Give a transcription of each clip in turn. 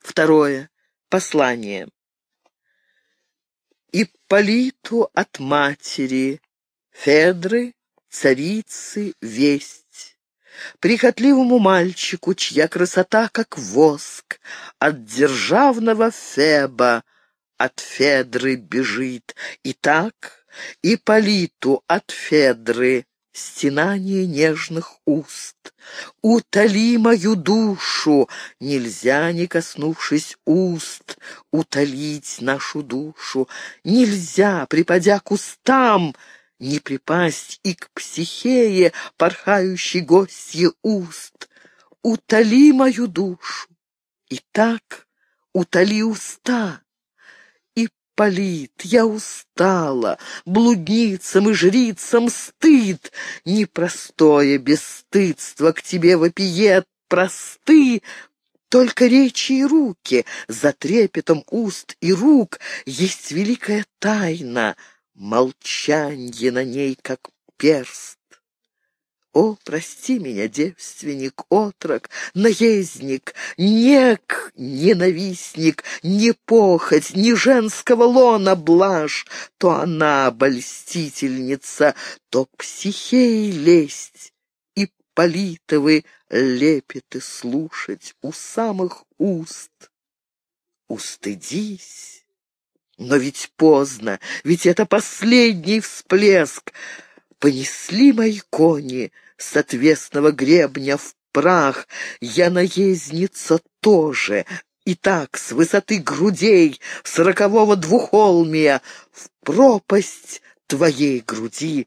Второе. Послание. Ипполиту от матери, Федры, царицы, весть. Прихотливому мальчику, чья красота как воск, от державного Феба, от Федры бежит. Итак, Ипполиту от Федры стенание нежных уст. Утоли мою душу, нельзя, не коснувшись уст, утолить нашу душу. Нельзя, припадя к устам, не припасть и к Психее, порхающей гостье уст. Утоли мою душу. Итак, утоли уста. Ипполит, я устала, блудницам и жрицам стыд, непростое бесстыдство к тебе вопиет, просты только речи и руки, за трепетом уст и рук есть великая тайна, молчанье на ней, как перст. О, прости меня, девственник, отрок, наездник, нек, ненавистник, не похоть, не женского лона блажь, то она обольстительница, то Психеи лесть, Ипполитовы лепеты слушать у самых уст. Устыдись, но ведь поздно, ведь это последний всплеск. Понесли мои кони с отвесного гребня в прах, я наездница тоже. Итак, с высоты грудей 40-го двухолмия в пропасть твоей груди.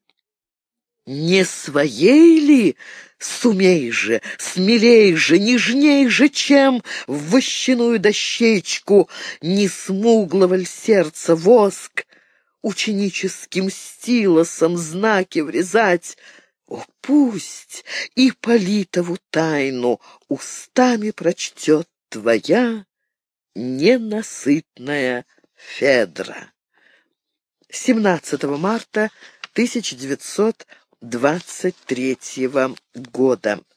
Не своей ли? Сумей же, смелей же, нежней же, чем в вощаную дощечку, не смуглого ль сердца воск, ученическим стилосом знаки врезать. О, пусть Ипполитову тайну устами прочтет твоя ненасытная Федра. 17 марта 1923 года.